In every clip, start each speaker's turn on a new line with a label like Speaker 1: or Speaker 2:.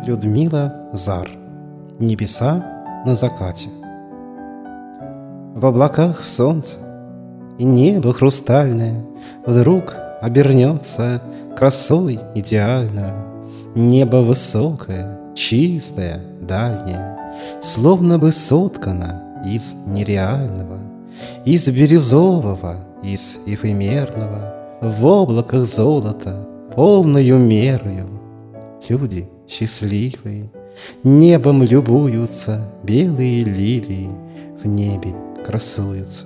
Speaker 1: Людмила Зар. Небеса на закате. В облаках солнце, и небо хрустальное вдруг обернется красой идеальную. Небо высокое, чистое, дальнее, словно бы соткано из нереального, из бирюзового, из эфемерного, в облаках золота, полною мерою. Люди счастливые, небом любуются, белые лилии в небе красуются.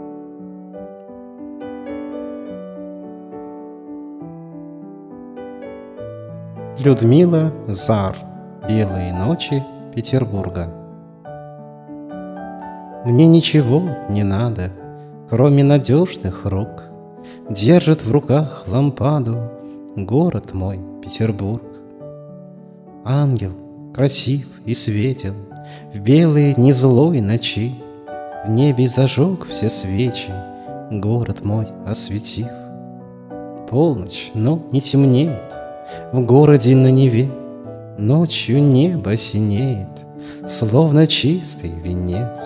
Speaker 1: Людмила Зар. Белые ночи Петербурга. Мне ничего не надо, кроме надежных рук. Держит в руках лампаду город мой Петербург. Ангел красив и светел в белые незлой ночи, в небе зажег все свечи, город мой осветив. Полночь, но не темнеет в городе на Неве, ночью небо синеет, словно чистый венец.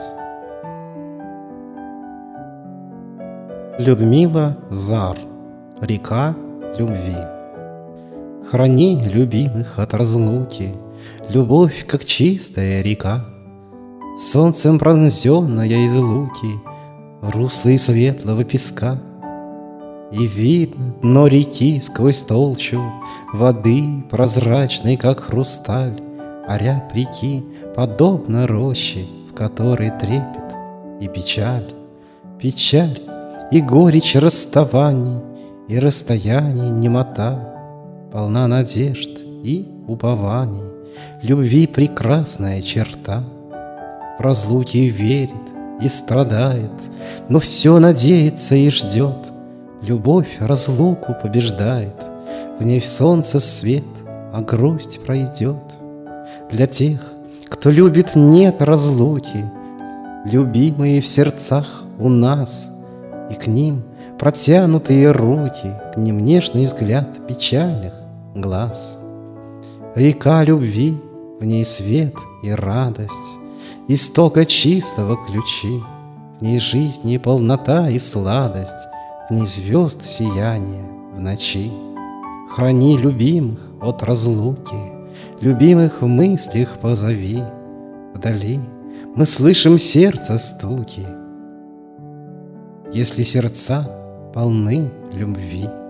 Speaker 1: Людмила Зар. Река любви. Храни любимых от разлуки, любовь, как чистая река, солнцем пронзенная из луки, русло светлого песка. И видно дно реки сквозь толщу воды, прозрачной, как хрусталь, а рябь реки подобна роще, в которой трепет и печаль. Печаль и горечь расставаний, и расстояний немота, полна надежд и упований, любви прекрасная черта. В разлуке верит и страдает, но все надеется и ждет. Любовь разлуку побеждает, в ней солнце свет, а грусть пройдет. Для тех, кто любит, нет разлуки, любимые в сердцах у нас, и к ним протянутые руки, к ним нежный взгляд печальных глаз. Река любви, в ней свет и радость, истока чистого ключи, в ней жизнь и полнота и сладость, в ней звезд сияние в ночи. Храни любимых от разлуки, любимых в мыслях позови. Вдали мы слышим сердца стуки, если сердца полны любви.